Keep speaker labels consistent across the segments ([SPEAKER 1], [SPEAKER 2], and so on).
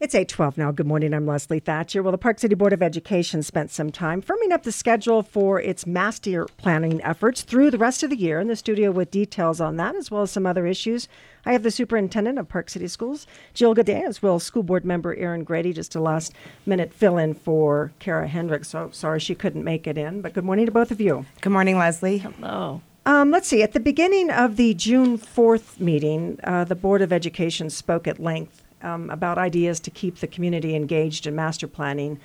[SPEAKER 1] It's 8:12 now. Good morning. I'm Leslie Thatcher. Well, the Park City Board of Education spent some time firming up the schedule for its master planning efforts through the rest of the year. In the studio with details on that, as well as some other issues, I have the superintendent of Park City Schools, Jill Godet, as well as school board member Erin Grady, just a last-minute fill-in for Kara Hendricks. So sorry she couldn't make it in, but good morning to both of you.
[SPEAKER 2] Good morning, Leslie.
[SPEAKER 3] Hello.
[SPEAKER 1] Let's see. At the beginning of the June 4th meeting, the Board of Education spoke at length about ideas to keep the community engaged in master planning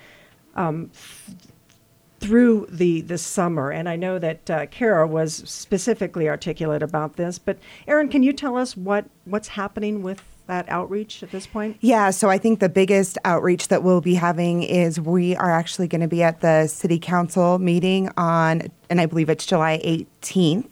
[SPEAKER 1] through the summer. And I know that Kara was specifically articulate about this. But Erin, can you tell us what's happening with that outreach at this point?
[SPEAKER 2] Yeah, so I think the biggest outreach that we'll be having is we are actually going to be at the City Council meeting on, and I believe it's July 18th.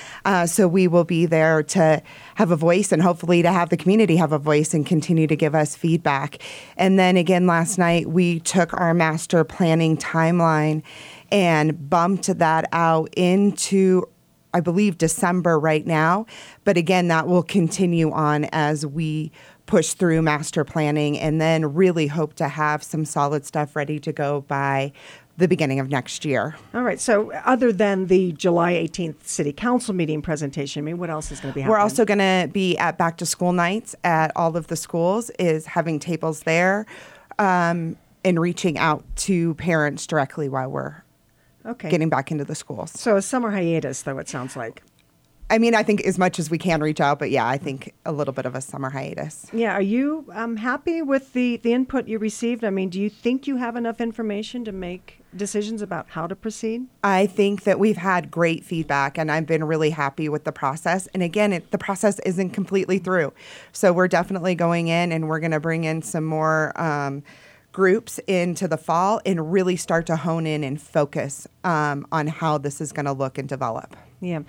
[SPEAKER 2] So we will be there to have a voice and hopefully to have the community have a voice and continue to give us feedback. And then again, last night, we took our master planning timeline and bumped that out into, I believe, December right now. But again, that will continue on as we push through master planning and then really hope to have some solid stuff ready to go by the beginning of next year.
[SPEAKER 1] All right. So other than the July 18th City Council meeting presentation, I mean, what else is going to be happening?
[SPEAKER 2] We're also going to be at back to school nights at all of the schools, is having tables there and reaching out to parents directly while we're getting back into the schools.
[SPEAKER 1] So a summer hiatus, though, it sounds like.
[SPEAKER 2] I mean, I think as much as we can reach out, but yeah, I think a little bit of a summer hiatus.
[SPEAKER 1] Yeah. Are you happy with the input you received? I mean, do you think you have enough information to make decisions about how to proceed?
[SPEAKER 2] I think that we've had great feedback, and I've been really happy with the process. And again, the process isn't completely through. So we're definitely going in, and we're going to bring in some more groups into the fall and really start to hone in and focus on how this is going to look and develop.
[SPEAKER 1] Yeah.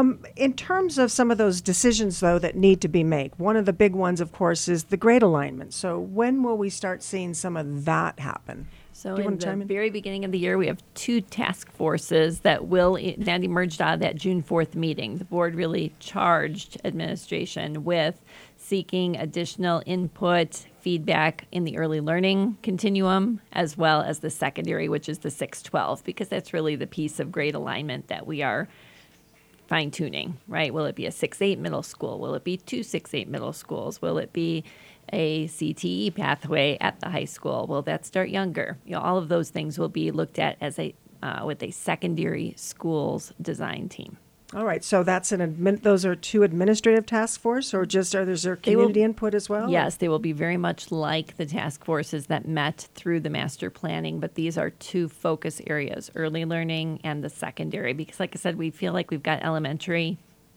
[SPEAKER 1] In terms of some of those decisions, though, that need to be made, one of the big ones, of course, is the grade alignment. So when will we start seeing some of that happen?
[SPEAKER 3] So in the very beginning of the year, we have two task forces that emerged out of that June 4th meeting. The board really charged administration with seeking additional input, feedback in the early learning continuum, as well as the secondary, which is the 6-12, because that's really the piece of grade alignment that we are fine-tuning, right? Will it be a 6-8 middle school? Will it be two 6-8 middle schools? Will it be a CTE pathway at the high school? Will that start younger? All of those things will be looked at as with a secondary schools design team.
[SPEAKER 1] All right, so that's those are two administrative task force, or just is there community input as well?
[SPEAKER 3] Yes, they will be very much like the task forces that met through the master planning, but these are two focus areas, early learning and the secondary, because like I said, we feel like we've got elementary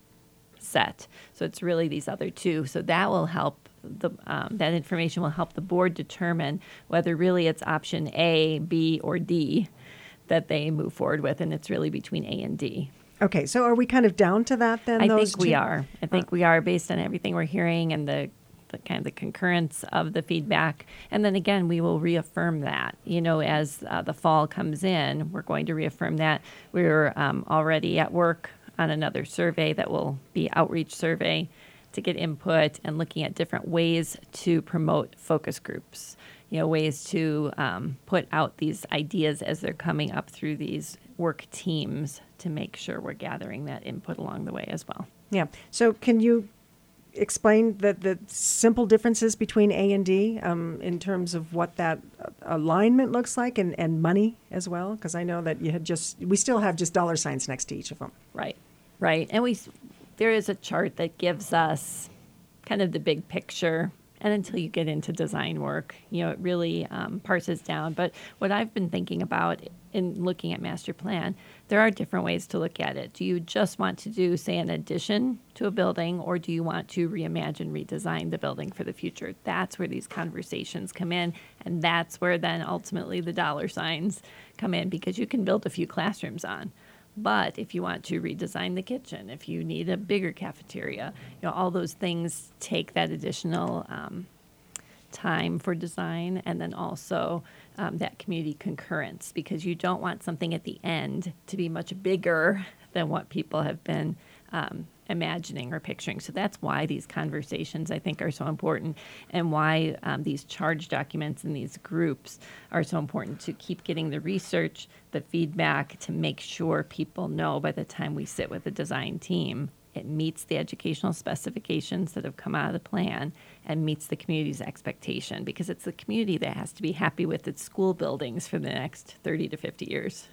[SPEAKER 3] set, so it's really these other two. So that will help, that information will help the board determine whether really it's option A, B, or D that they move forward with, and it's really between A and D.
[SPEAKER 1] Okay, so are we kind of down to that then?
[SPEAKER 3] I think we are. I think we are, based on everything we're hearing and the kind of the concurrence of the feedback. And then again, we will reaffirm that. As the fall comes in, we're going to reaffirm that. We're already at work on another survey that will be outreach survey to get input and looking at different ways to promote focus groups. Ways to put out these ideas as they're coming up through these work teams to make sure we're gathering that input along the way as well.
[SPEAKER 1] Yeah. So can you explain the simple differences between A and D in terms of what that alignment looks like and money as well? Because I know that we still have just dollar signs next to each of them.
[SPEAKER 3] Right. And there is a chart that gives us kind of the big picture. And until you get into design work, it really parses down. But what I've been thinking about in looking at master plan, there are different ways to look at it. Do you just want to do, say, an addition to a building, or do you want to reimagine, redesign the building for the future? That's where these conversations come in, and that's where then ultimately the dollar signs come in, because you can build a few classrooms on. But if you want to redesign the kitchen, if you need a bigger cafeteria, all those things take that additional time for design, and then also that community concurrence, because you don't want something at the end to be much bigger than what people have been imagining or picturing. So that's why these conversations, I think, are so important, and why these charge documents and these groups are so important, to keep getting the research, the feedback, to make sure people know by the time we sit with the design team, it meets the educational specifications that have come out of the plan and meets the community's expectation, because it's the community that has to be happy with its school buildings for the next 30 to 50 years.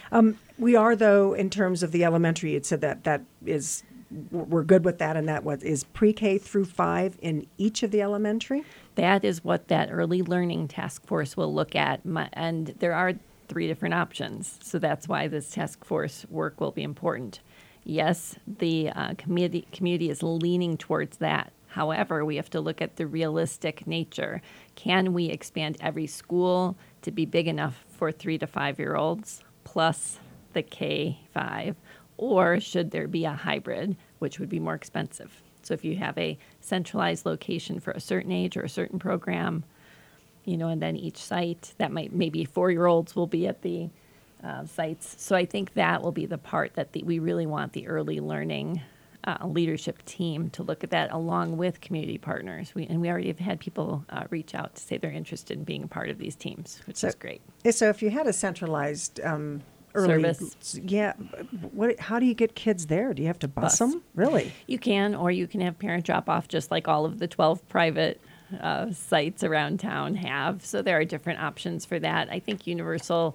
[SPEAKER 1] We are, though, in terms of the elementary, it said that is, we're good with that, and that what is pre-K through 5 in each of the elementary?
[SPEAKER 3] That is what that early learning task force will look at, and there are 3 different options. So that's why this task force work will be important. Yes, the community is leaning towards that. However, we have to look at the realistic nature. Can we expand every school to be big enough for 3 to 5-year-olds plus the K-5? Or should there be a hybrid, which would be more expensive? So if you have a centralized location for a certain age or a certain program, and then each site, that maybe 4-year-olds will be at the sites. So I think that will be the part that we really want the early learning leadership team to look at that, along with community partners. We already have had people reach out to say they're interested in being a part of these teams, which is great.
[SPEAKER 1] So if you had a centralized early
[SPEAKER 3] service,
[SPEAKER 1] how do you get kids there? Do you have to bus them? Really?
[SPEAKER 3] You can, or you can have parent drop off, just like all of the 12 private sites around town have. So there are different options for that. I think universal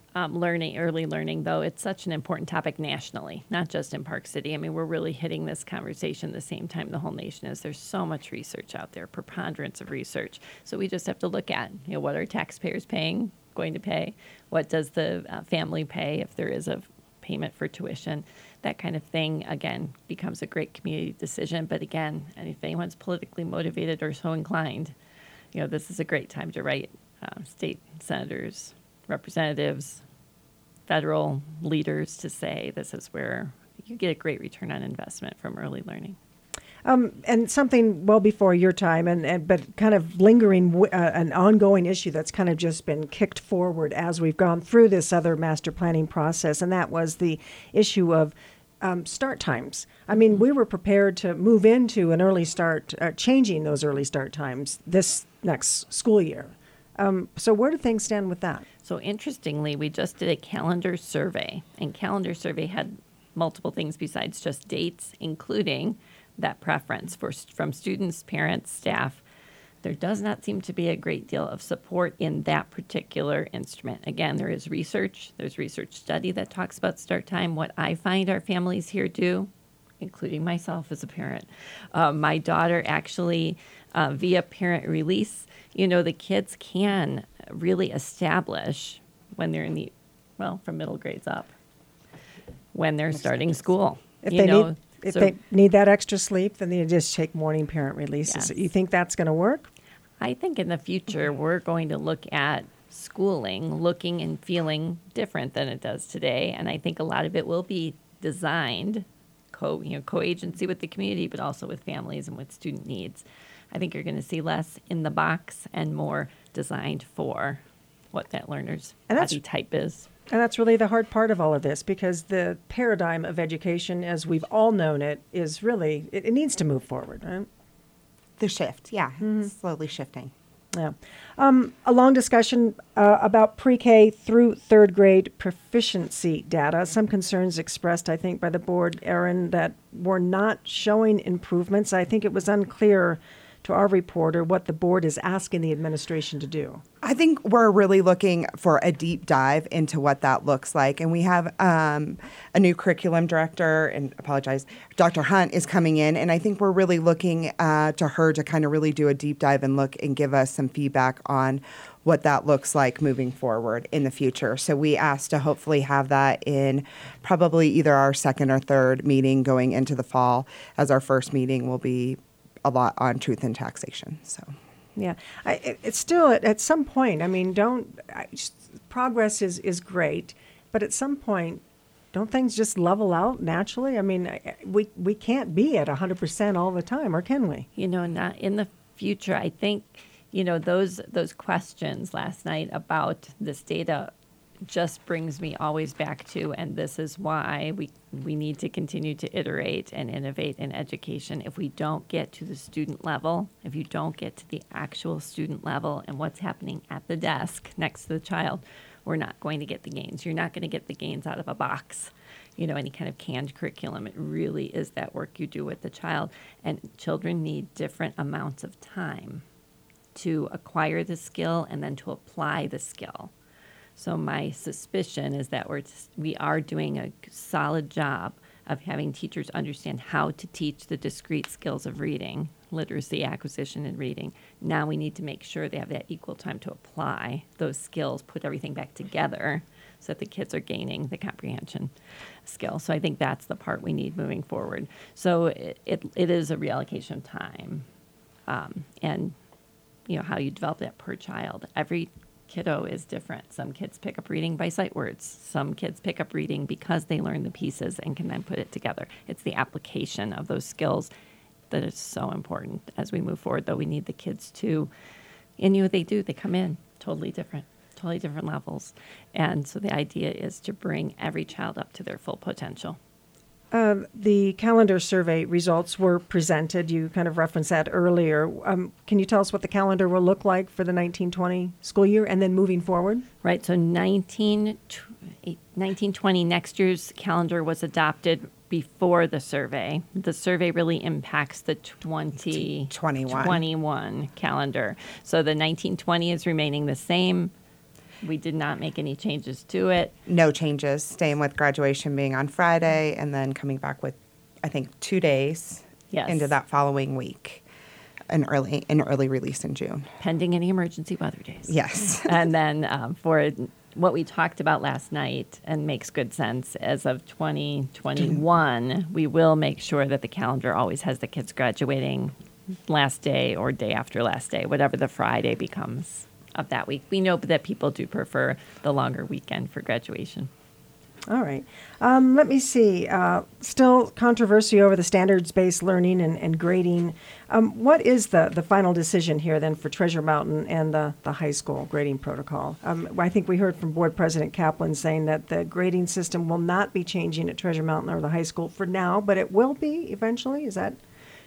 [SPEAKER 3] early learning, though, it's such an important topic nationally, not just in Park City. I mean, we're really hitting this conversation the same time the whole nation is. There's so much research out there, preponderance of research. So we just have to look at, what are taxpayers going to pay? What does the family pay if there is a payment for tuition? That kind of thing, again, becomes a great community decision. But again, if anyone's politically motivated or so inclined, this is a great time to write state senators, representatives, federal leaders, to say this is where you get a great return on investment from early learning.
[SPEAKER 1] And something well before your time, but kind of lingering, an ongoing issue that's kind of just been kicked forward as we've gone through this other master planning process, and that was the issue of start times. I mean, we were prepared to move into an early start, changing those early start times this next school year. So where do things stand with that?
[SPEAKER 3] So interestingly, we just did a calendar survey, and calendar survey had multiple things besides just dates, including that preference from students, parents, staff. There does not seem to be a great deal of support in that particular instrument. Again, there is research. There's research study that talks about start time. What I find our families here do, including myself as a parent, my daughter actually, via parent release, the kids can really establish when they're from middle grades up, when they're starting school.
[SPEAKER 1] If they need that extra sleep, then they just take morning parent releases. Yes. You think that's going to work?
[SPEAKER 3] I think in the future we're going to look at schooling looking and feeling different than it does today, and I think a lot of it will be designed co-agency with the community, but also with families and with student needs. I think you're going to see less in the box and more designed for what that learner's body type is.
[SPEAKER 1] And that's really the hard part of all of this, because the paradigm of education, as we've all known it, is really, it needs to move forward, right?
[SPEAKER 2] The shift, yeah, It's slowly shifting.
[SPEAKER 1] Yeah. A long discussion about pre-K through third grade proficiency data. Some concerns expressed, I think, by the board, Erin, that were not showing improvements. I think it was unclear to our reporter what the board is asking the administration to do.
[SPEAKER 2] I think we're really looking for a deep dive into what that looks like. And we have a new curriculum director, and Dr. Hunt is coming in. And I think we're really looking to her to kind of really do a deep dive and look and give us some feedback on what that looks like moving forward in the future. So we asked to hopefully have that in probably either our second or third meeting going into the fall, as our first meeting will be a lot on truth and taxation. So,
[SPEAKER 1] yeah, it's still at some point. I mean, progress is great, but at some point, don't things just level out naturally? I mean, we can't be at 100% all the time, or can we?
[SPEAKER 3] Not in the future. I think those questions last night about this data just brings me always back to, and this is why we need to continue to iterate and innovate in education. If we don't get to the student level, if you don't get to the actual student level and what's happening at the desk next to the child, we're not going to get the gains. You're not going to get the gains out of a box, any kind of canned curriculum. It really is that work you do with the child. And children need different amounts of time to acquire the skill and then to apply the skill. So my suspicion is that we are doing a solid job of having teachers understand how to teach the discrete skills of reading, literacy, acquisition, and reading. Now we need to make sure they have that equal time to apply those skills, put everything back together so that the kids are gaining the comprehension skill. So I think that's the part we need moving forward. So it is a reallocation of time, and how you develop that per child. Every kiddo is different. Some kids pick up reading by sight words. Some kids pick up reading because they learn the pieces and can then put it together. It's the application of those skills that is so important as we move forward, though we need the kids to, and they do, they come in totally different levels. And so the idea is to bring every child up to their full potential.
[SPEAKER 1] The calendar survey results were presented. You kind of referenced that earlier. Can you tell us what the calendar will look like for the 1920 school year and then moving forward?
[SPEAKER 3] Right. So 1920, next year's calendar was adopted before the survey. The survey really impacts the 2021 calendar. So the 1920 is remaining the same. We did not make any changes to it.
[SPEAKER 2] No changes, staying with graduation being on Friday and then coming back with, I think, 2 days into that following week, an early release in June.
[SPEAKER 3] Pending any emergency weather days.
[SPEAKER 2] Yes.
[SPEAKER 3] And then for what we talked about last night, and makes good sense, as of 2021, we will make sure that the calendar always has the kids graduating last day or day after last day, whatever the Friday becomes of that week. We know that people do prefer the longer weekend for graduation.
[SPEAKER 1] All right. Let me see. Still controversy over the standards-based learning and grading. What is the final decision here then for Treasure Mountain and the high school grading protocol? I think we heard from Board President Kaplan saying that the grading system will not be changing at Treasure Mountain or the high school for now, but it will be eventually. Is that?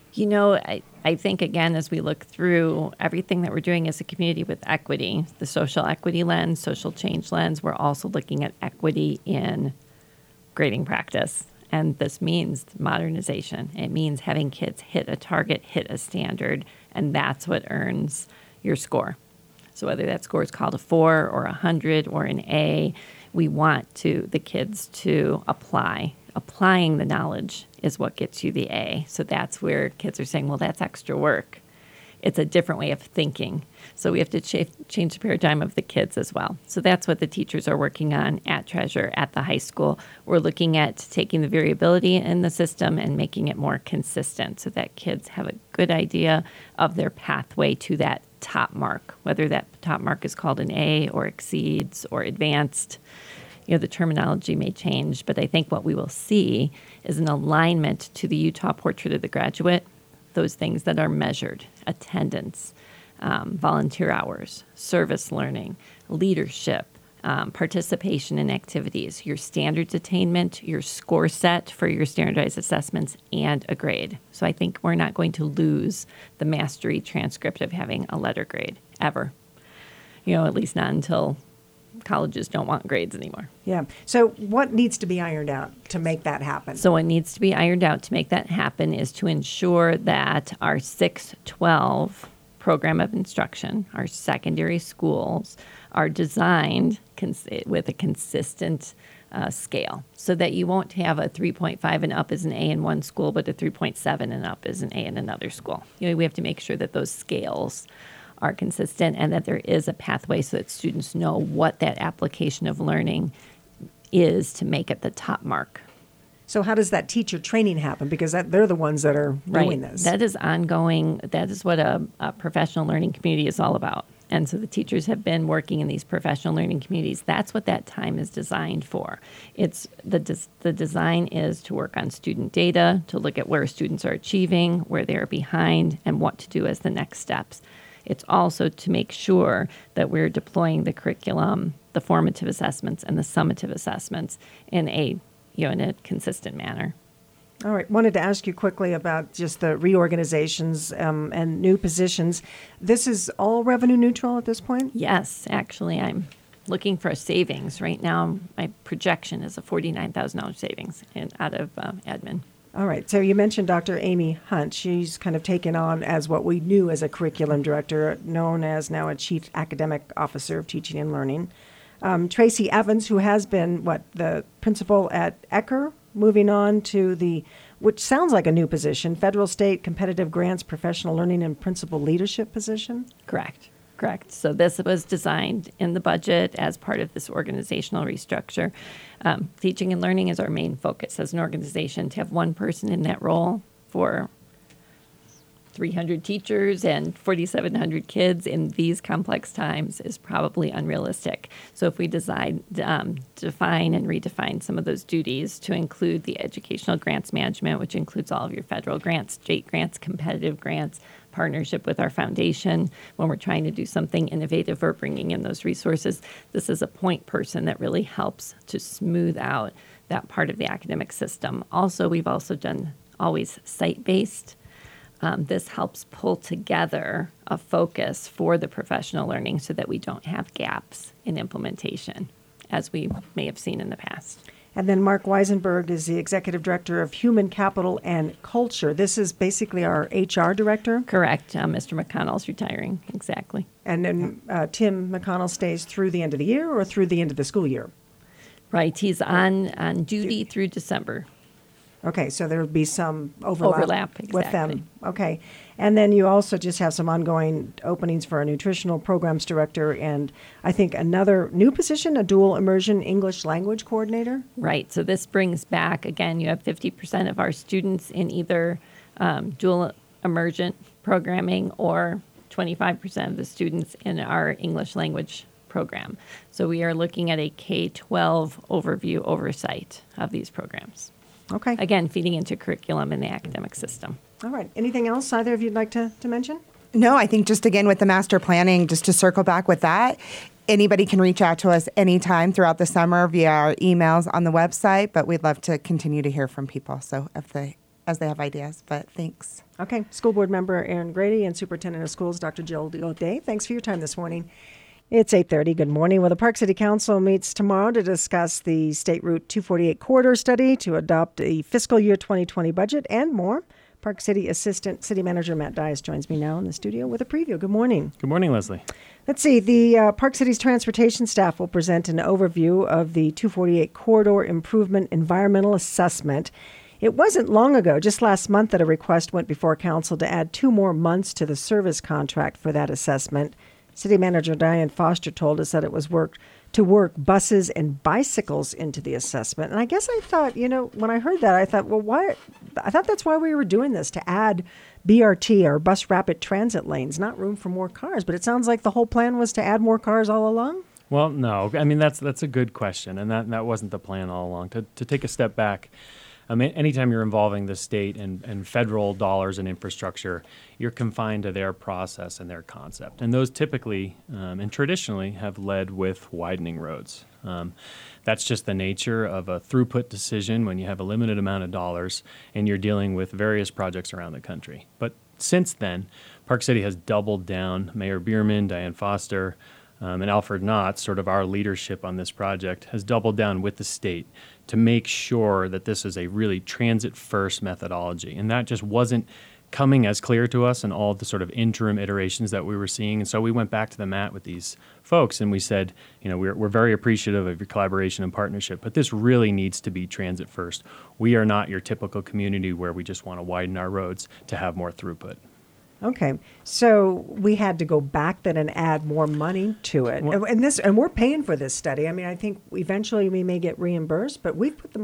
[SPEAKER 3] I think, again, as we look through everything that we're doing as a community with equity, the social equity lens, social change lens, we're also looking at equity in grading practice. And this means modernization. It means having kids hit a target, hit a standard, and that's what earns your score. So whether that score is called a 4 or 100 or an A, we want the kids to apply. Applying the knowledge is what gets you the A. So that's where kids are saying, well, that's extra work. It's a different way of thinking. So we have to change the paradigm of the kids as well. So that's what the teachers are working on at Treasure, at the high school. We're looking at taking the variability in the system and making it more consistent so that kids have a good idea of their pathway to that top mark, whether that top mark is called an A or exceeds or advanced. The terminology may change, but I think what we will see is an alignment to the Utah Portrait of the Graduate, those things that are measured: attendance, volunteer hours, service learning, leadership, participation in activities, your standards attainment, your score set for your standardized assessments, and a grade. So I think we're not going to lose the mastery transcript of having a letter grade ever, at least not until colleges don't want grades anymore.
[SPEAKER 1] Yeah. So what needs to be ironed out to make that happen?
[SPEAKER 3] So what needs to be ironed out to make that happen is to ensure that our 6-12 program of instruction, our secondary schools, are designed with a consistent scale so that you won't have a 3.5 and up as an A in one school, but a 3.7 and up as an A in another school. We have to make sure that those scales are consistent and that there is a pathway so that students know what that application of learning is to make it the top mark.
[SPEAKER 1] So how does that teacher training happen? Because they're the ones that are doing this.
[SPEAKER 3] That is ongoing. That is what a professional learning community is all about. And so the teachers have been working in these professional learning communities. That's what that time is designed for. It's the design is to work on student data, to look at where students are achieving, where they are behind, and what to do as the next steps. It's also to make sure that we're deploying the curriculum the formative assessments and the summative assessments in a consistent manner.
[SPEAKER 1] All right. Wanted to ask you quickly about just the reorganizations and new positions. This is all revenue neutral at this point?
[SPEAKER 3] Yes, actually, I'm looking for a savings. Right now, my projection is a $49,000 savings out of admin.
[SPEAKER 1] All right. So you mentioned Dr. Amy Hunt. She's kind of taken on as what we knew as a curriculum director, known as now a chief academic officer of teaching and learning. Tracy Evans, who has been, the principal at Ecker, moving on to which sounds like a new position, Federal State Competitive Grants Professional Learning and Principal Leadership position?
[SPEAKER 3] Correct. So this was designed in the budget as part of this organizational restructure. Teaching and learning is our main focus as an organization. To have one person in that role for 300 teachers and 4,700 kids in these complex times is probably unrealistic. So if we define and redefine some of those duties to include the educational grants management, which includes all of your federal grants, state grants, competitive grants, partnership with our foundation, when we're trying to do something innovative or bringing in those resources, this is a point person that really helps to smooth out that part of the academic system. Also, we've also done always site-based. This helps pull together a focus for the professional learning so that we don't have gaps in implementation, as we may have seen in the past.
[SPEAKER 1] And then Mark Weisenberg is the Executive Director of Human Capital and Culture. This is basically our HR Director?
[SPEAKER 3] Correct. Mr. McConnell's retiring. Exactly.
[SPEAKER 1] And then Tim McConnell stays through the end of the year or through the end of the school year?
[SPEAKER 3] Right. He's on duty through December.
[SPEAKER 1] Okay, so there would be some overlap
[SPEAKER 3] exactly.
[SPEAKER 1] with them. Okay. And then you also just have some ongoing openings for a nutritional programs director and I think another new position, a dual immersion English language coordinator.
[SPEAKER 3] Right. So this brings back, again, you have 50% of our students in either dual immersion programming or 25% of the students in our English language program. So we are looking at a K-12 overview oversight of these programs.
[SPEAKER 1] Okay.
[SPEAKER 3] Again, feeding into curriculum in the academic system.
[SPEAKER 1] All right. Anything else either of you'd like to mention?
[SPEAKER 2] No, I think just again with the master planning, just to circle back with that, anybody can reach out to us anytime throughout the summer via our emails on the website, but we'd love to continue to hear from people. So as they have ideas, but thanks.
[SPEAKER 1] Okay. School Board Member Aaron Grady and Superintendent of Schools, Dr. Jill O'Day. Thanks for your time this morning. It's 8:30. Good morning. Well, the Park City Council meets tomorrow to discuss the State Route 248 corridor study to adopt a fiscal year 2020 budget and more. Park City Assistant City Manager Matt Dias joins me now in the studio with a preview. Good morning.
[SPEAKER 4] Good morning, Leslie.
[SPEAKER 1] Let's see. The Park City's transportation staff will present an overview of the 248 corridor improvement environmental assessment. It wasn't long ago, just last month, that a request went before council to add 2 more months to the service contract for that assessment. City Manager Diane Foster told us that it was work buses and bicycles into the assessment. And I guess I thought, when I heard that, I thought, well, why? I thought that's why we were doing this, to add BRT or bus rapid transit lanes, not room for more cars. But it sounds like the whole plan was to add more cars all along?
[SPEAKER 4] Well, no. I mean, that's a good question. And that wasn't the plan all along. To take a step back, anytime you're involving the state and federal dollars and infrastructure, you're confined to their process and their concept. And those typically and traditionally have led with widening roads. That's just the nature of a throughput decision when you have a limited amount of dollars and you're dealing with various projects around the country. But since then, Park City has doubled down. Mayor Bierman, Diane Foster, and Alfred Knott, sort of our leadership on this project, has doubled down with the state to make sure that this is a really transit-first methodology. And that just wasn't coming as clear to us in all the sort of interim iterations that we were seeing. And so we went back to the mat with these folks and we said, we're very appreciative of your collaboration and partnership, but this really needs to be transit-first. We are not your typical community where we just want to widen our roads to have more throughput.
[SPEAKER 1] Okay, so we had to go back then and add more money to it, and we're paying for this study. I mean, I think eventually we may get reimbursed, but we've put the money up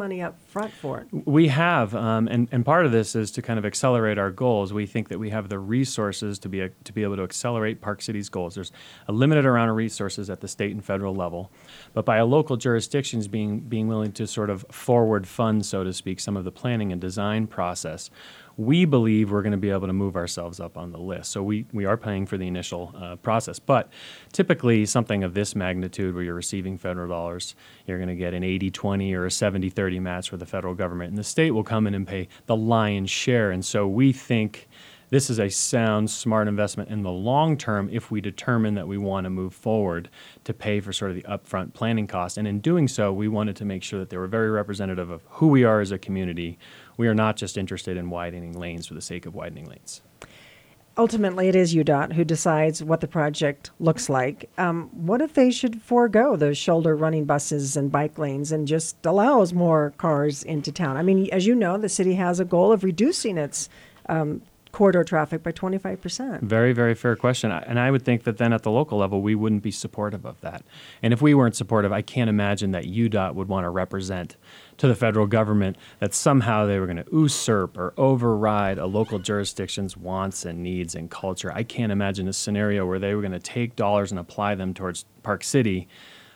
[SPEAKER 1] front for it.
[SPEAKER 4] We have, and part of this is to kind of accelerate our goals. We think that we have the resources to be able to accelerate Park City's goals. There's a limited amount of resources at the state and federal level, but by a local jurisdictions being willing to sort of forward fund, so to speak, some of the planning and design process, we believe we're going to be able to move ourselves up on the list. So we are paying for the initial process. But typically something of this magnitude where you're receiving federal dollars, you're going to get an 80-20 or a 70-30 match with the federal government. And the state will come in and pay the lion's share. And so we think this is a sound, smart investment in the long term if we determine that we want to move forward to pay for sort of the upfront planning cost. And in doing so, we wanted to make sure that they were very representative of who we are as a community. We are not just interested in widening lanes for the sake of widening lanes.
[SPEAKER 1] Ultimately, it is UDOT who decides what the project looks like. What if they should forego those shoulder running buses and bike lanes and just allows more cars into town? I mean, as you know, the city has a goal of reducing its corridor traffic by 25%.
[SPEAKER 4] Very, very fair question. And I would think that then at the local level, we wouldn't be supportive of that. And if we weren't supportive, I can't imagine that UDOT would want to represent to the federal government that somehow they were going to usurp or override a local jurisdiction's wants and needs and culture. I can't imagine a scenario where they were going to take dollars and apply them towards Park City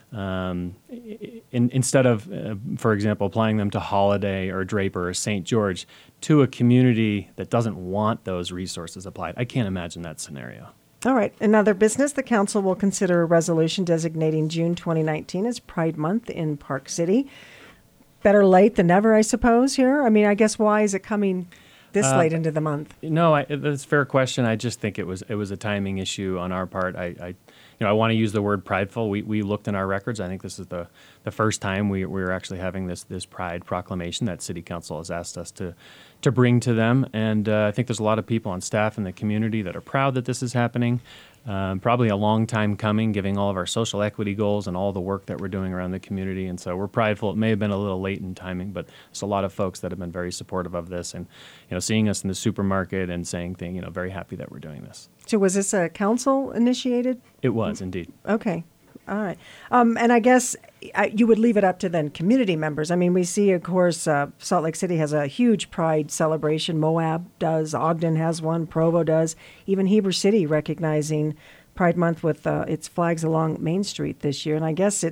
[SPEAKER 4] instead of, for example, applying them to Holiday or Draper or St. George to a community that doesn't want those resources applied. I can't imagine that scenario.
[SPEAKER 1] All right. In other business, the council will consider a resolution designating June 2019 as Pride Month in Park City. Better late than never, I suppose, here. I mean, I guess why is it coming this late into the month?
[SPEAKER 4] No, that's a fair question. I just think it was a timing issue on our part. I want to use the word prideful. We looked in our records. I think this is the first time we're actually having this Pride proclamation that City Council has asked us to bring to them. And I think there's a lot of people on staff in the community that are proud that this is happening. Probably a long time coming, given all of our social equity goals and all the work that we're doing around the community. And so we're prideful. It may have been a little late in timing, but there's a lot of folks that have been very supportive of this and, seeing us in the supermarket and saying very happy that we're doing this.
[SPEAKER 1] So was this a council initiated?
[SPEAKER 4] It was indeed.
[SPEAKER 1] Okay. All right. And I guess you would leave it up to then community members. I mean, we see, of course, Salt Lake City has a huge Pride celebration. Moab does. Ogden has one. Provo does. Even Heber City recognizing Pride Month with its flags along Main Street this year. And I guess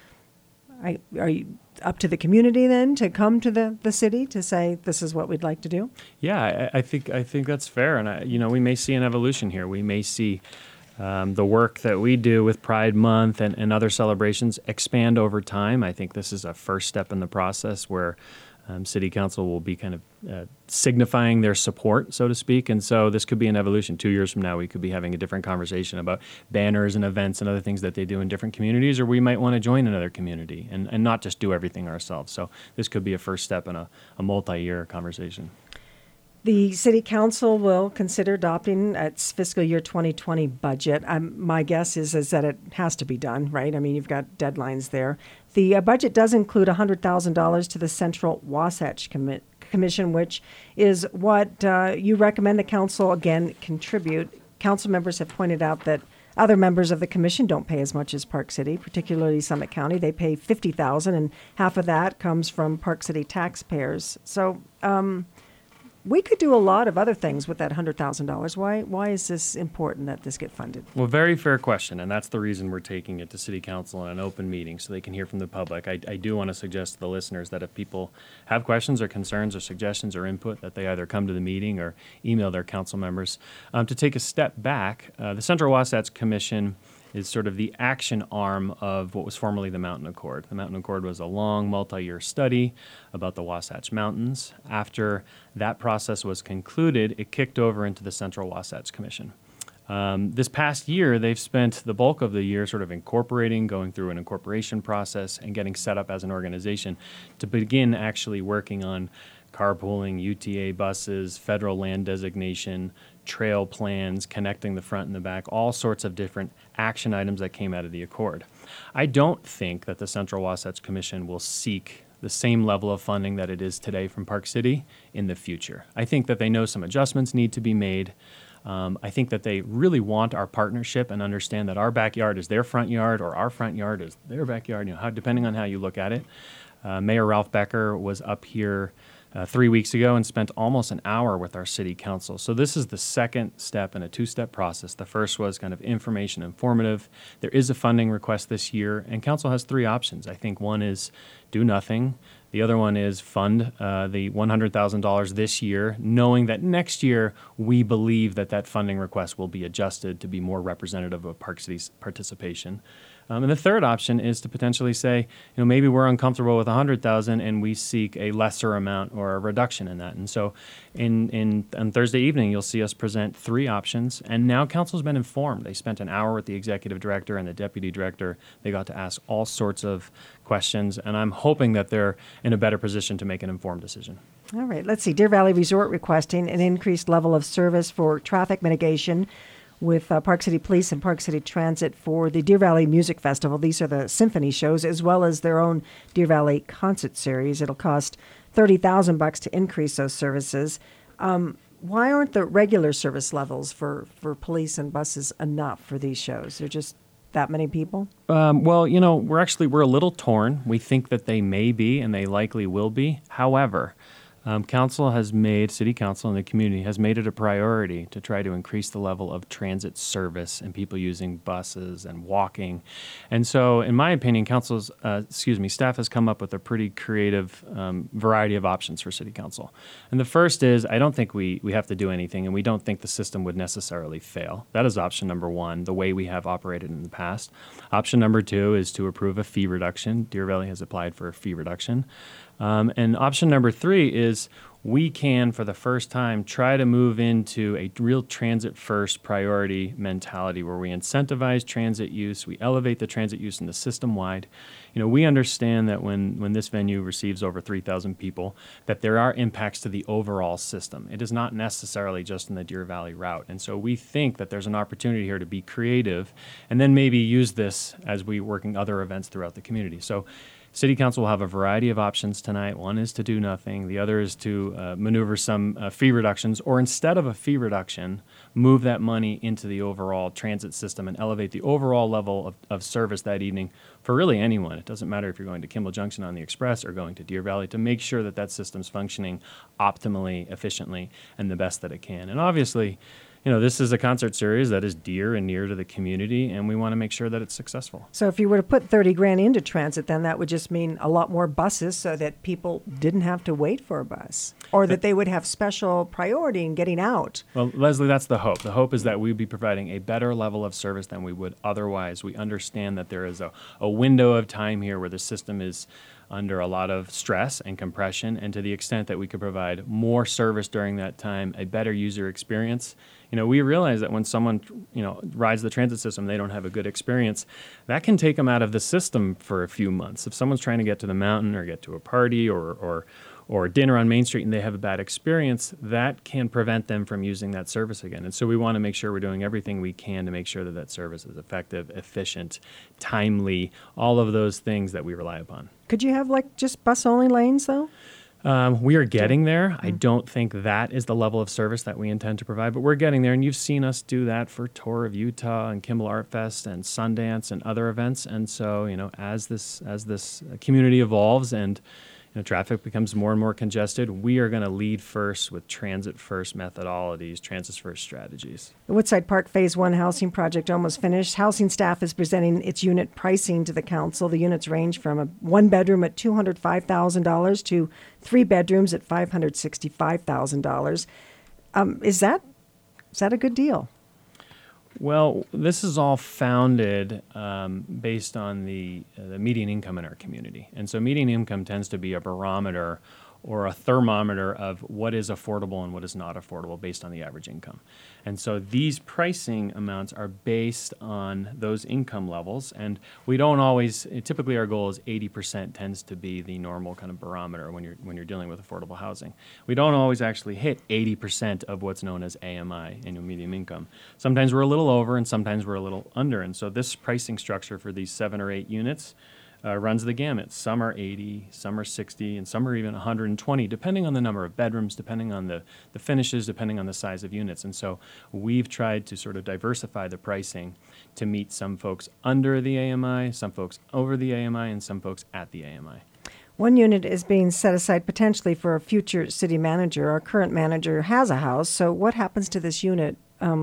[SPEAKER 1] are you up to the community then to come to the city to say this is what we'd like to do?
[SPEAKER 4] Yeah, I think that's fair. And, we may see an evolution here. We may see the work that we do with Pride Month and other celebrations expand over time. I think this is a first step in the process where City Council will be kind of signifying their support, so to speak. And so this could be an evolution. 2 years from now, we could be having a different conversation about banners and events and other things that they do in different communities, or we might want to join another community and not just do everything ourselves. So this could be a first step in a multi-year conversation.
[SPEAKER 1] The City Council will consider adopting its fiscal year 2020 budget. My guess is that it has to be done, right? I mean, you've got deadlines there. The budget does include $100,000 to the Central Wasatch Commission, which is what you recommend the council, again, contribute. Council members have pointed out that other members of the commission don't pay as much as Park City, particularly Summit County. They pay $50,000, and half of that comes from Park City taxpayers. So, we could do a lot of other things with that $100,000. Why is this important that this get funded?
[SPEAKER 4] Well, very fair question, and that's the reason we're taking it to City Council in an open meeting so they can hear from the public. I do want to suggest to the listeners that if people have questions or concerns or suggestions or input, that they either come to the meeting or email their council members. To take a step back, the Central Wasatch Commission is sort of the action arm of what was formerly the Mountain Accord. The Mountain Accord was a long, multi-year study about the Wasatch Mountains. After that process was concluded, it kicked over into the Central Wasatch Commission. This past year, they've spent the bulk of the year sort of going through an incorporation process and getting set up as an organization to begin actually working on carpooling, UTA buses, federal land designation, trail plans, connecting the front and the back, all sorts of different action items that came out of the Accord. I don't think that the Central Wasatch Commission will seek the same level of funding that it is today from Park City in the future. I think that they know some adjustments need to be made. I think that they really want our partnership and understand that our backyard is their front yard or our front yard is their backyard, depending on how you look at it. Mayor Ralph Becker was up here 3 weeks ago and spent almost an hour with our city council. So this is the second step in a two-step process. The first was kind of information informative. There is a funding request this year, and council has three options. I think one is do nothing. The other one is fund the $100,000 this year, knowing that next year we believe that that funding request will be adjusted to be more representative of Park City's participation. And the third option is to potentially say, maybe we're uncomfortable with $100,000 and we seek a lesser amount or a reduction in that. And so on Thursday evening, you'll see us present three options. And now council's been informed. They spent an hour with the executive director and the deputy director. They got to ask all sorts of questions. And I'm hoping that they're in a better position to make an informed decision.
[SPEAKER 1] All right. Let's see. Deer Valley Resort requesting an increased level of service for traffic mitigation with Park City Police and Park City Transit for the Deer Valley Music Festival. These are the symphony shows as well as their own Deer Valley concert series. It'll cost $30,000 to increase those services. Why aren't the regular service levels for police and buses enough for these shows? They're just that many people?
[SPEAKER 4] Well, we're a little torn. We think that they may be and they likely will be. However, City Council and the community has made it a priority to try to increase the level of transit service and people using buses and walking. And so, in my opinion, staff has come up with a pretty creative variety of options for City Council. And the first is, I don't think we have to do anything, and we don't think the system would necessarily fail. That is option number one, the way we have operated in the past. Option number two is to approve a fee reduction. Deer Valley has applied for a fee reduction. And option number three is we can, for the first time, try to move into a real transit-first priority mentality where we incentivize transit use, we elevate the transit use in the system-wide. We understand that when this venue receives over 3,000 people, that there are impacts to the overall system. It is not necessarily just in the Deer Valley route. And so we think that there's an opportunity here to be creative and then maybe use this as we working other events throughout the community. So City Council will have a variety of options tonight. One is to do nothing. The other is to maneuver some fee reductions, or instead of a fee reduction, move that money into the overall transit system and elevate the overall level of service that evening for really anyone. It doesn't matter if you're going to Kimball Junction on the Express or going to Deer Valley, to make sure that that system's functioning optimally, efficiently, and the best that it can. And obviously, this is a concert series that is dear and near to the community, and we want to make sure that it's successful.
[SPEAKER 1] So if you were to put $30,000 into transit, then that would just mean a lot more buses so that people didn't have to wait for a bus, or that they would have special priority in getting out.
[SPEAKER 4] Well, Leslie, that's the hope. The hope is that we'd be providing a better level of service than we would otherwise. We understand that there is a window of time here where the system is under a lot of stress and compression, and to the extent that we could provide more service during that time, a better user experience. We realize that when someone, rides the transit system, they don't have a good experience, that can take them out of the system for a few months. If someone's trying to get to the mountain or get to a party or dinner on Main Street and they have a bad experience, that can prevent them from using that service again. And so we want to make sure we're doing everything we can to make sure that that service is effective, efficient, timely, all of those things that we rely upon.
[SPEAKER 1] Could you have just bus-only lanes, though?
[SPEAKER 4] We are getting there. I don't think that is the level of service that we intend to provide, but we're getting there. And you've seen us do that for Tour of Utah and Kimball Art Fest and Sundance and other events. And so, as this community evolves and traffic becomes more and more congested, we are going to lead first with transit-first methodologies, transit-first strategies.
[SPEAKER 1] The Woodside Park Phase 1 housing project almost finished. Housing staff is presenting its unit pricing to the council. The units range from a one-bedroom at $205,000 to 3 bedrooms at $565,000. Is that a good deal?
[SPEAKER 4] Well, this is all founded based on the median income in our community. And so median income tends to be a barometer or a thermometer of what is affordable and what is not affordable based on the average income. And so these pricing amounts are based on those income levels, and we don't always, typically our goal is 80% tends to be the normal kind of barometer when you're dealing with affordable housing. We don't always actually hit 80% of what's known as AMI, annual median income. Sometimes we're a little over and sometimes we're a little under, and so this pricing structure for these 7 or 8 units runs the gamut. Some are 80, some are 60, and some are even 120, depending on the number of bedrooms, depending on the finishes, depending on the size of units. And so we've tried to sort of diversify the pricing to meet some folks under the AMI, some folks over the AMI, and some folks at the AMI.
[SPEAKER 1] One unit is being set aside potentially for a future city manager. Our current manager has a house, so what happens to this unit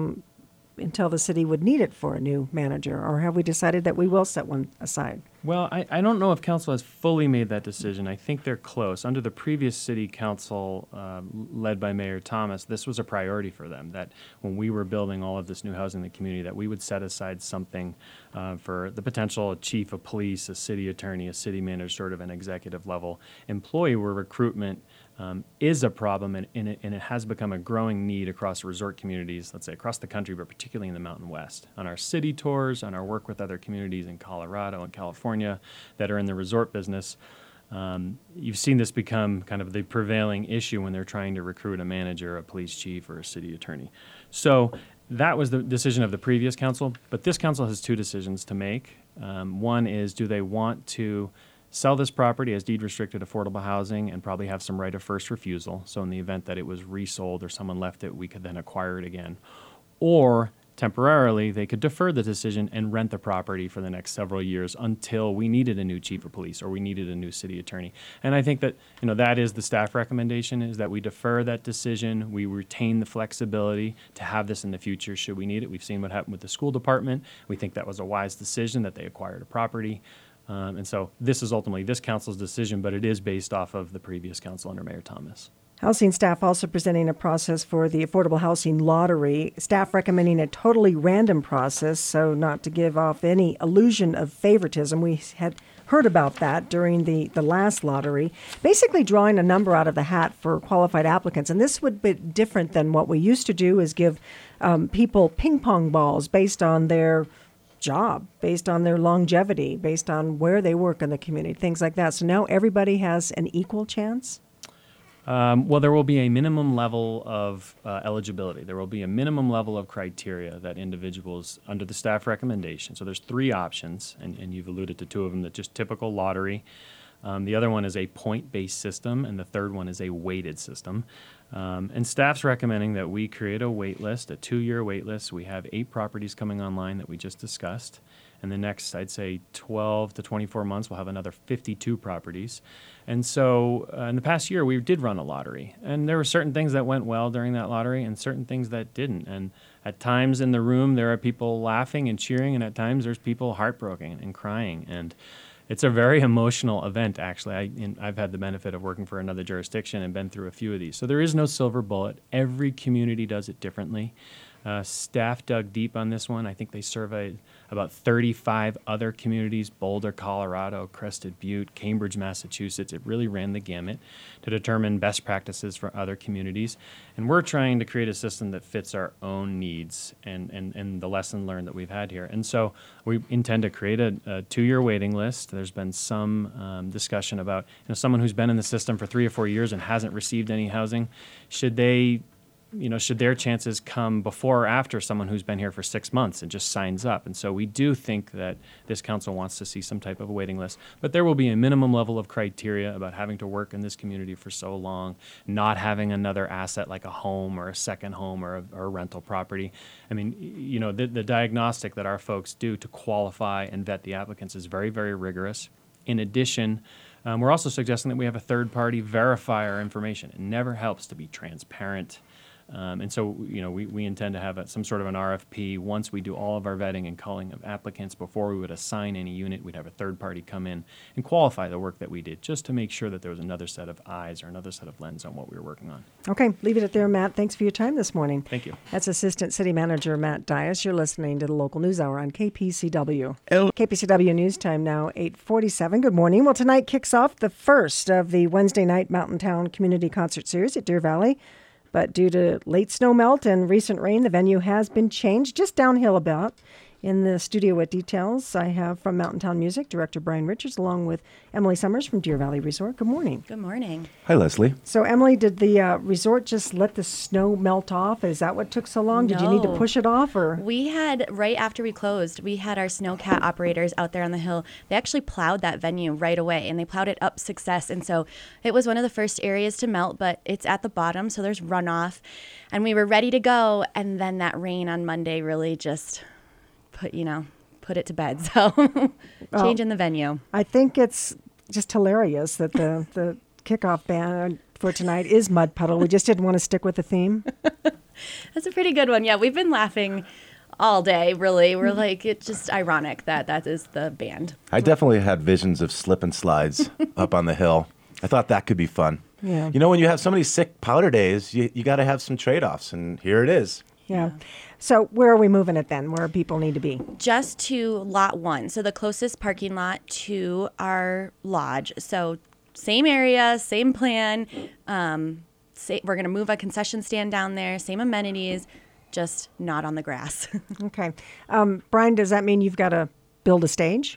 [SPEAKER 1] until the city would need it for a new manager? Or have we decided that we will set one aside?
[SPEAKER 4] Well, I don't know if council has fully made that decision. I think they're close. Under the previous city council led by Mayor Thomas, this was a priority for them, that when we were building all of this new housing in the community, that we would set aside something for the potential chief of police, a city attorney, a city manager, sort of an executive level employee, where recruitment is a problem, and it has become a growing need across resort communities, let's say across the country, but particularly in the Mountain West. On our city tours, on our work with other communities in Colorado and California that are in the resort business, you've seen this become kind of the prevailing issue when they're trying to recruit a manager, a police chief, or a city attorney. So that was the decision of the previous council, but this council has two decisions to make. One is, do they want to sell this property as deed-restricted affordable housing and probably have some right of first refusal, so in the event that it was resold or someone left it, we could then acquire it again. Or temporarily, they could defer the decision and rent the property for the next several years until we needed a new chief of police or we needed a new city attorney. And I think that, that is the staff recommendation, is that we defer that decision. We retain the flexibility to have this in the future should we need it. We've seen what happened with the school department. We think that was a wise decision that they acquired a property. And so this is ultimately this council's decision, but it is based off of the previous council under Mayor Thomas.
[SPEAKER 1] Housing staff also presenting a process for the Affordable Housing Lottery. Staff recommending a totally random process, so not to give off any illusion of favoritism. We had heard about that during the last lottery, basically drawing a number out of the hat for qualified applicants. And this would be different than what we used to do, is give people ping pong balls based on their job, based on their longevity, based on where they work in the community, things like that. So now everybody has an equal chance?
[SPEAKER 4] Well, there will be a minimum level of eligibility. There will be a minimum level of criteria that individuals, under the staff recommendation, so there's three options, and you've alluded to two of them, that just typical lottery. The other one is a point-based system, and the third one is a weighted system. And staff's recommending that we create a wait list, a 2-year wait list. We have 8 properties coming online that we just discussed. And the next, I'd say, 12 to 24 months, we'll have another 52 properties. And so in the past year, we did run a lottery. And there were certain things that went well during that lottery and certain things that didn't. And at times in the room, there are people laughing and cheering, and at times there's people heartbroken and crying. And it's a very emotional event, actually. I've had the benefit of working for another jurisdiction and been through a few of these. So there is no silver bullet. Every community does it differently. Staff dug deep on this one. I think they surveyed about 35 other communities: Boulder, Colorado, Crested Butte, Cambridge, Massachusetts. It really ran the gamut to determine best practices for other communities. And we're trying to create a system that fits our own needs and the lesson learned that we've had here. And so we intend to create a 2-year waiting list. There's been some discussion about someone who's been in the system for 3 or 4 years and hasn't received any housing. Should their chances come before or after someone who's been here for 6 months and just signs up? And so we do think that this council wants to see some type of a waiting list. But there will be a minimum level of criteria about having to work in this community for so long, not having another asset like a home or a second home or a rental property. I mean, the diagnostic that our folks do to qualify and vet the applicants is very, very rigorous. In addition, we're also suggesting that we have a third-party verify our information. It never helps to be transparent. And so, we intend to have some sort of an RFP. Once we do all of our vetting and culling of applicants, before we would assign any unit, we'd have a third party come in and qualify the work that we did, just to make sure that there was another set of eyes or another set of lens on what we were working on.
[SPEAKER 1] Okay, leave it at there, Matt. Thanks for your time this morning.
[SPEAKER 4] Thank you.
[SPEAKER 1] That's Assistant City Manager Matt Dias. You're listening to the Local News Hour on KPCW. KPCW News Time now, 8:47. Good morning. Well, tonight kicks off the first of the Wednesday night Mountain Town Community Concert Series at Deer Valley. But due to late snow melt and recent rain, the venue has been changed just downhill about. In the studio with details, I have from Mountain Town Music, Director Brian Richards, along with Emily Summers from Deer Valley Resort. Good morning.
[SPEAKER 5] Good morning.
[SPEAKER 6] Hi, Leslie.
[SPEAKER 1] So, Emily, did the resort just let the snow melt off? Is that what took so long?
[SPEAKER 5] No.
[SPEAKER 1] Did you need to push it off? Or
[SPEAKER 5] We had, right after we closed, we had our snowcat operators out there on the hill. They actually plowed that venue right away, and they plowed it up Success. And so it was one of the first areas to melt, but it's at the bottom, so there's runoff. And we were ready to go, and then that rain on Monday really just put it to bed. So changing the venue.
[SPEAKER 1] I think it's just hilarious that the kickoff band for tonight is Mud Puddle. We just didn't want to stick with the theme.
[SPEAKER 5] That's a pretty good one. Yeah, we've been laughing all day, really. We're like, it's just ironic that is the band.
[SPEAKER 6] I definitely had visions of slip and slides up on the hill. I thought that could be fun.
[SPEAKER 1] Yeah.
[SPEAKER 6] You know, when you have so many sick powder days, you got to have some trade-offs, and here it is.
[SPEAKER 1] Yeah. So where are we moving it then? Where people need to be?
[SPEAKER 5] Just to lot 1, so the closest parking lot to our lodge. So same area, same plan. We're going to move a concession stand down there, same amenities, just not on the grass.
[SPEAKER 1] Okay. Brian, does that mean you've got to build a stage?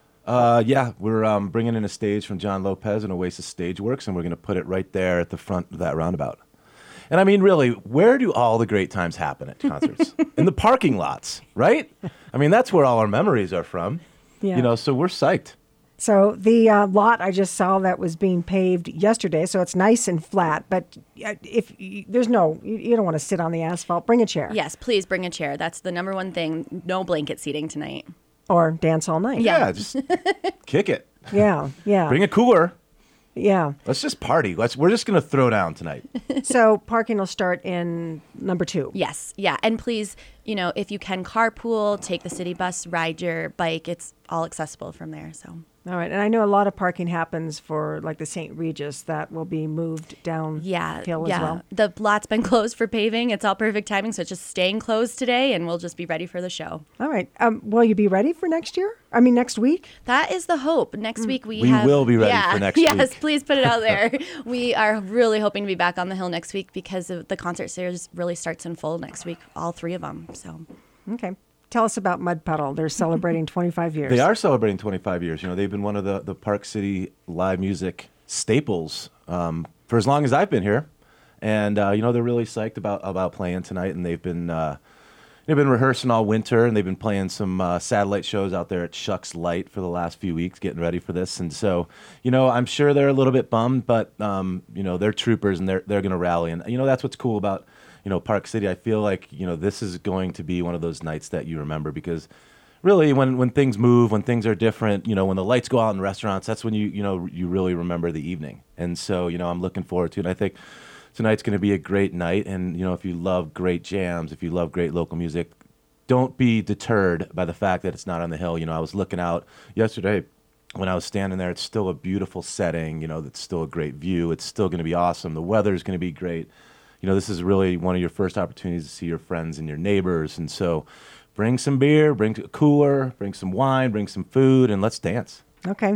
[SPEAKER 6] Yeah, we're bringing in a stage from John Lopez and Oasis Stageworks, and we're going to put it right there at the front of that roundabout. And I mean, really, where do all the great times happen at concerts? In the parking lots, right? I mean, that's where all our memories are from.
[SPEAKER 1] Yeah.
[SPEAKER 6] You know, so we're psyched.
[SPEAKER 1] So the lot I just saw that was being paved yesterday, so it's nice and flat. But if there's you don't want to sit on the asphalt. Bring a chair.
[SPEAKER 5] Yes, please bring a chair. That's the number one thing. No blanket seating tonight.
[SPEAKER 1] Or dance all night.
[SPEAKER 6] Yeah, just kick it.
[SPEAKER 1] Yeah.
[SPEAKER 6] Bring a cooler.
[SPEAKER 1] Yeah.
[SPEAKER 6] Let's just party. We're just going to throw down tonight.
[SPEAKER 1] So parking will start in number 2.
[SPEAKER 5] Yes, yeah. And please, if you can carpool, take the city bus, ride your bike. It's all accessible from there, so.
[SPEAKER 1] All right. And I know a lot of parking happens for like the St. Regis that will be moved downhill as well.
[SPEAKER 5] The lot's been closed for paving. It's all perfect timing, so it's just staying closed today, and we'll just be ready for the show.
[SPEAKER 1] All right. Will you be ready for next week?
[SPEAKER 5] That is the hope. Next week we
[SPEAKER 6] will be ready for next week.
[SPEAKER 5] Yes, please put it out there. We are really hoping to be back on the hill next week because the concert series really starts in full next week, all 3 of them. So.
[SPEAKER 1] Okay. Tell us about Mud Puddle. They're celebrating 25 years.
[SPEAKER 6] They are celebrating 25 years. They've been one of the Park City live music staples for as long as I've been here. And, they're really psyched about playing tonight. And they've been rehearsing all winter. And they've been playing some satellite shows out there at Shucks Light for the last few weeks, getting ready for this. And so, I'm sure they're a little bit bummed, but, they're troopers and they're going to rally. And, that's what's cool about Park City. I feel like, this is going to be one of those nights that you remember because really when things move, when things are different, when the lights go out in restaurants, that's when you really remember the evening. And so, I'm looking forward to it. And I think tonight's going to be a great night. And, if you love great jams, if you love great local music, don't be deterred by the fact that it's not on the hill. I was looking out yesterday when I was standing there. It's still a beautiful setting. It's still a great view. It's still going to be awesome. The weather's going to be great. This is really one of your first opportunities to see your friends and your neighbors. And so bring some beer, bring a cooler, bring some wine, bring some food, and let's dance.
[SPEAKER 1] Okay.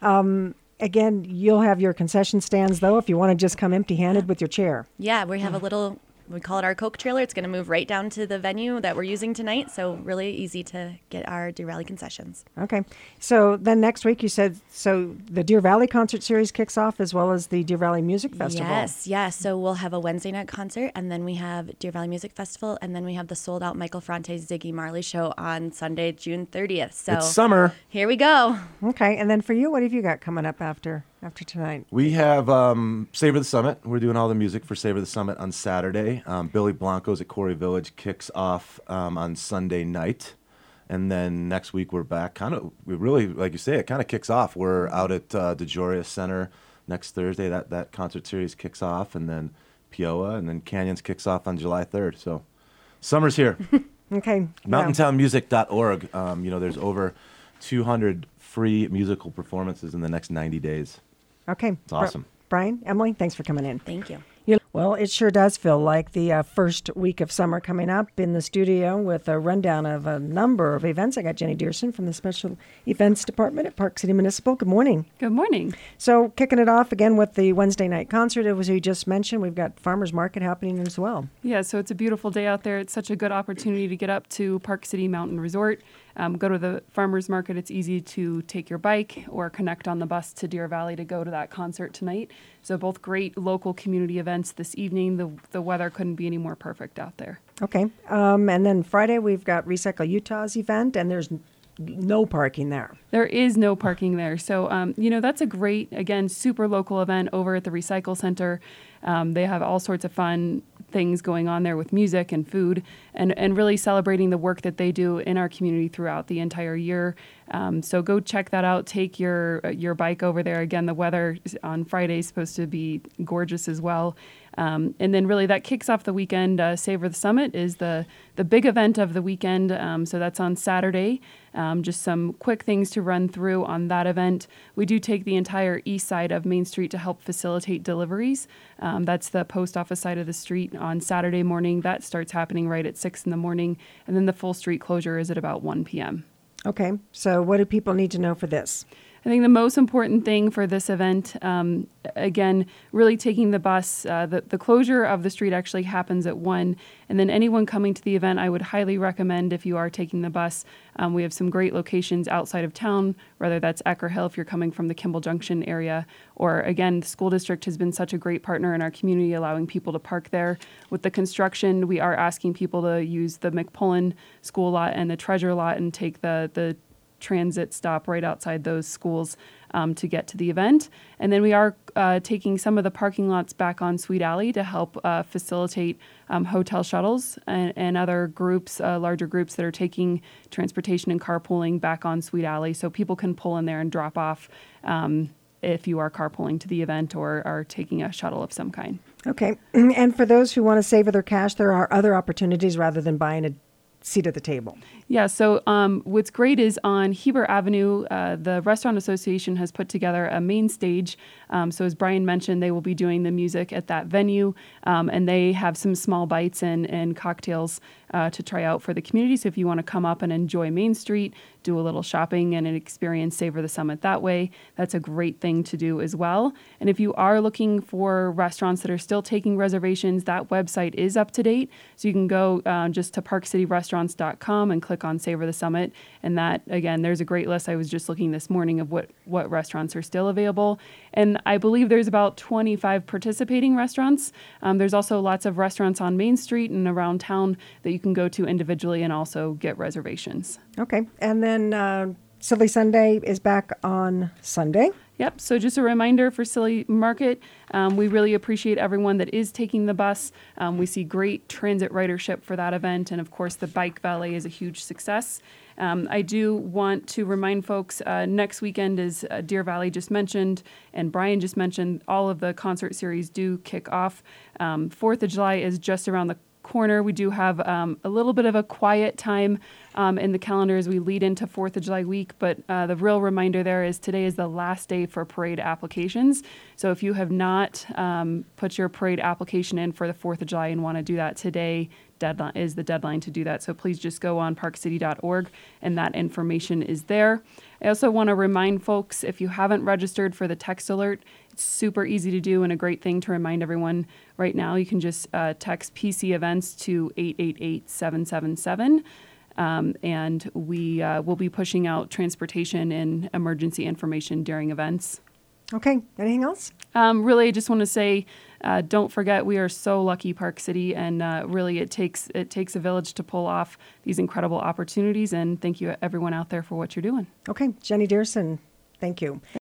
[SPEAKER 1] Again, you'll have your concession stands, though, if you want to just come empty-handed with your chair.
[SPEAKER 5] Yeah, we have a little, we call it our Coke trailer. It's going to move right down to the venue that we're using tonight. So really easy to get our Deer Valley concessions.
[SPEAKER 1] Okay. So then next week you said, so the Deer Valley concert series kicks off as well as the Deer Valley Music Festival.
[SPEAKER 5] Yes. So we'll have a Wednesday night concert and then we have Deer Valley Music Festival and then we have the sold out Michael Franti Ziggy Marley show on Sunday, June 30th. So
[SPEAKER 6] it's summer.
[SPEAKER 5] Here we go.
[SPEAKER 1] Okay. And then for you, what have you got coming up after tonight?
[SPEAKER 6] We have Savor the Summit. We're doing all the music for Savor the Summit on Saturday. Billy Blanco's at Corey Village kicks off on Sunday night. And then next week we're back. We really, like you say, it kind of kicks off. We're out at DeJoria Center next Thursday. That concert series kicks off. And then Pioa. And then Canyons kicks off on July 3rd. So summer's here.
[SPEAKER 1] Okay.
[SPEAKER 6] MountainTownMusic.org. There's over 200 free musical performances in the next 90 days.
[SPEAKER 1] Okay.
[SPEAKER 6] It's awesome.
[SPEAKER 1] Brian, Emily, thanks for coming in.
[SPEAKER 5] Thank you.
[SPEAKER 1] Well, it sure does feel like the first week of summer coming up in the studio with a rundown of a number of events. I got Jenny Dearson from the Special Events Department at Park City Municipal. Good morning.
[SPEAKER 7] Good morning.
[SPEAKER 1] So kicking it off again with the Wednesday night concert, as we just mentioned, we've got Farmers Market happening as well.
[SPEAKER 7] Yeah, so it's a beautiful day out there. It's such a good opportunity to get up to Park City Mountain Resort. Go to the Farmers Market. It's easy to take your bike or connect on the bus to Deer Valley to go to that concert tonight. So both great local community events this evening. The weather couldn't be any more perfect out there.
[SPEAKER 1] Okay. And then Friday we've got Recycle Utah's event, and there's no parking there.
[SPEAKER 7] There is no parking there. So, that's a great, again, super local event over at the Recycle Center. They have all sorts of fun things going on there with music and food, and really celebrating the work that they do in our community throughout the entire year. So go check that out. Take your bike over there. Again, the weather on Friday is supposed to be gorgeous as well. And then really that kicks off the weekend. Savor the Summit is the big event of the weekend. So that's on Saturday. Just some quick things to run through on that event. We do take the entire east side of Main Street to help facilitate deliveries. That's the post office side of the street on Saturday morning. That starts happening right at 6 in the morning. And then the full street closure is at about 1 p.m.
[SPEAKER 1] Okay, so what do people need to know for this?
[SPEAKER 7] I think the most important thing for this event, again, really taking the bus, the closure of the street actually happens at 1. And then anyone coming to the event, I would highly recommend if you are taking the bus. We have some great locations outside of town, whether that's Ecker Hill if you're coming from the Kimball Junction area, or again, the school district has been such a great partner in our community, allowing people to park there. With the construction, we are asking people to use the McPullen school lot and the Treasure lot and take the transit stop right outside those schools to get to the event. And then we are taking some of the parking lots back on Sweet Alley to help facilitate hotel shuttles and other groups, larger groups that are taking transportation and carpooling back on Sweet Alley. So people can pull in there and drop off if you are carpooling to the event or are taking a shuttle of some kind.
[SPEAKER 1] Okay, and for those who want to save their cash, there are other opportunities rather than buying a seat at the table.
[SPEAKER 7] Yeah, so what's great is on Heber Avenue, the Restaurant Association has put together a main stage. So as Brian mentioned, they will be doing the music at that venue, and they have some small bites and cocktails to try out for the community. So if you want to come up and enjoy Main Street, do a little shopping and experience Savor the Summit that way, that's a great thing to do as well. And if you are looking for restaurants that are still taking reservations, that website is up to date. So you can go just to parkcityrestaurants.com and click on Savor the Summit. And that, again, there's a great list. I was just looking this morning of what restaurants are still available. And I believe there's about 25 participating restaurants. There's also lots of restaurants on Main Street and around town that you can go to individually and also get reservations.
[SPEAKER 1] Okay, and then Silly Sunday is back on Sunday.
[SPEAKER 7] Yep. So just a reminder for Silly Market, we really appreciate everyone that is taking the bus. We see great transit ridership for that event. And of course, the bike valet is a huge success. I do want to remind folks, next weekend, as Deer Valley just mentioned and Brian just mentioned, all of the concert series do kick off. 4th of July is just around the corner. We do have a little bit of a quiet time in the calendar as we lead into 4th of July week, but the real reminder there is today is the last day for parade applications. So if you have not put your parade application in for the 4th of July and want to do that today, deadline is the deadline to do that. So please just go on parkcity.org and that information is there. I also want to remind folks, if you haven't registered for the text alert, it's super easy to do and a great thing to remind everyone right now. You can just text PC events to 888-777. And we will be pushing out transportation and emergency information during events.
[SPEAKER 1] Okay, anything else?
[SPEAKER 7] Really, I just want to say, don't forget, we are so lucky, Park City, and really it takes a village to pull off these incredible opportunities. And thank you, everyone out there, for what you're doing.
[SPEAKER 1] Okay, Jenny Dearson, thank you.